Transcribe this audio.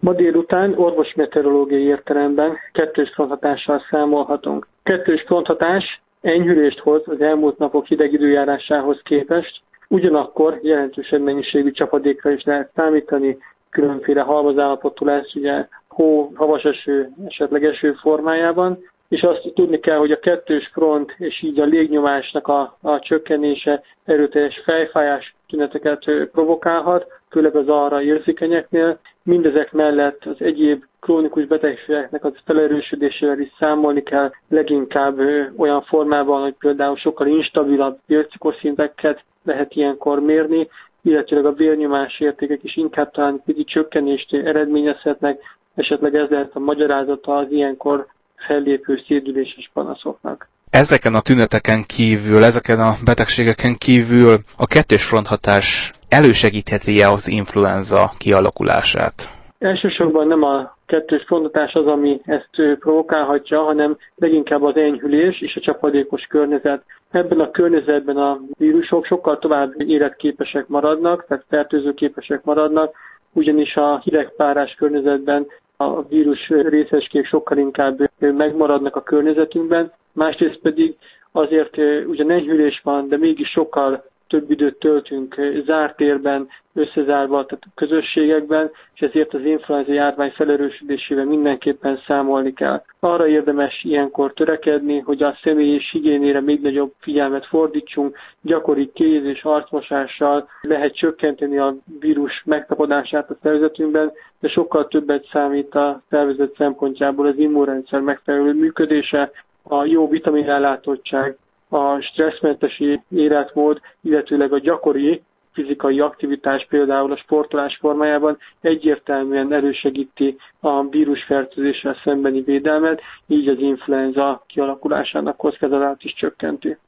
Ma délután orvosmeteorológiai értelemben kettős fronthatással számolhatunk. Kettős fronthatás enyhülést hoz az elmúlt napok hideg időjárásához képest, ugyanakkor jelentősebb mennyiségű csapadékra is lehet számítani, különféle halmazállapotú lesz, ugye hó, havas eső, esetleg eső formájában, és azt tudni kell, hogy a kettős front és így a légnyomásnak a csökkenése erőteljes fejfájás tüneteket provokálhat, főleg az arra érzékenyeknél. Mindezek mellett az egyéb krónikus betegségeknek az felerősödésével is számolni kell, leginkább olyan formában, hogy például sokkal instabilabb vércukorszinteket lehet ilyenkor mérni, illetőleg a vérnyomás értékek is inkább talán pici csökkenést eredményezhetnek, esetleg ez lehet a magyarázata az ilyenkor fellépő szédüléses panaszoknak. Ezeken a tüneteken kívül, ezeken a betegségeken kívül a kettős fronthatás elősegítheti-e az influenza kialakulását? Elsősorban nem a kettős fronthatás az, ami ezt provokálhatja, hanem leginkább az enyhülés és a csapadékos környezet. Ebben a környezetben a vírusok sokkal tovább életképesek maradnak, tehát fertőzőképesek maradnak, ugyanis a hidegpárás környezetben a vírus részecskék sokkal inkább megmaradnak a környezetünkben, másrészt pedig azért ugyan enyhülés van, de mégis sokkal több időt töltünk zárt térben, összezárva, tehát közösségekben, és ezért az influenza járvány felerősödésével mindenképpen számolni kell. Arra érdemes ilyenkor törekedni, hogy a személyes higiénére még nagyobb figyelmet fordítsunk, gyakori kéz- és arcmosással lehet csökkenteni a vírus megtapadását a szervezetünkben, de sokkal többet számít a szervezet szempontjából az immunrendszer megfelelő működése, a jó vitaminellátottság, a stresszmentes életmód, illetőleg a gyakori fizikai aktivitás, például a sportolás formájában egyértelműen elősegíti a vírusfertőzéssel szembeni védelmet, így az influenza kialakulásának kockázatát is csökkenti.